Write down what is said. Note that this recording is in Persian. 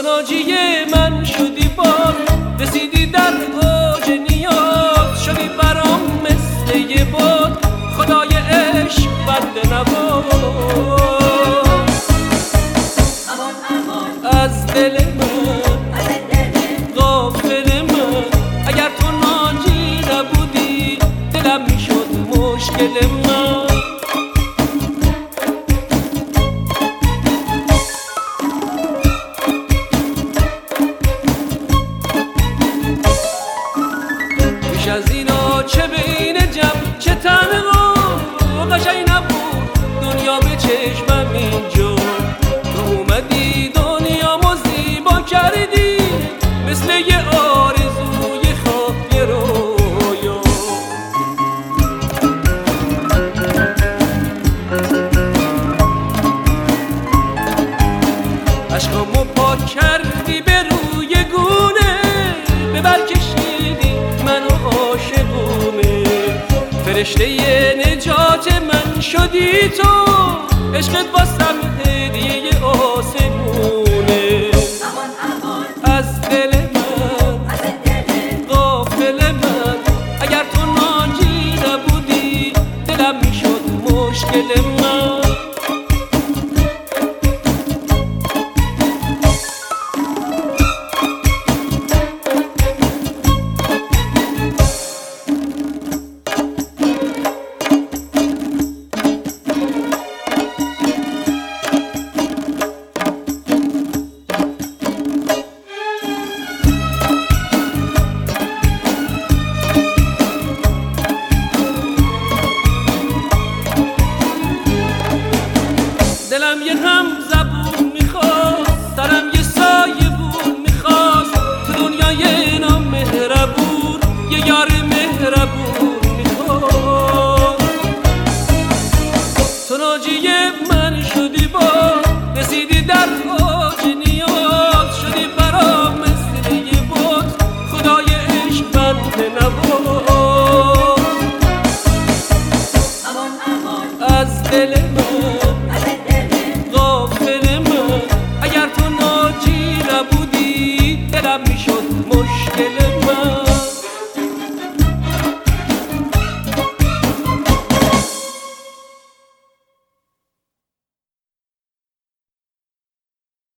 تو ناجی من شدی باز، رسیدی در اوج نیاز، شدی برام مثل یه باد، خدای عشق بنده نواز. از دل من غافل من، اگر تو ناجی نبودی دلم میشد مشکل من. بیش از اینا چه بین جمع چه تنها، قشنگ نبود دنیا به چشمم اینجا. تو اومدی دنیامو زیبا کردی، مثل یه آرزوی خواب یه رویا. عشقامو پاک کردی به روی گونه، ببر کشیدی منو عاشقونه. فرشته نجات من شدی تو، عشقت واسم هدیه آسمونه.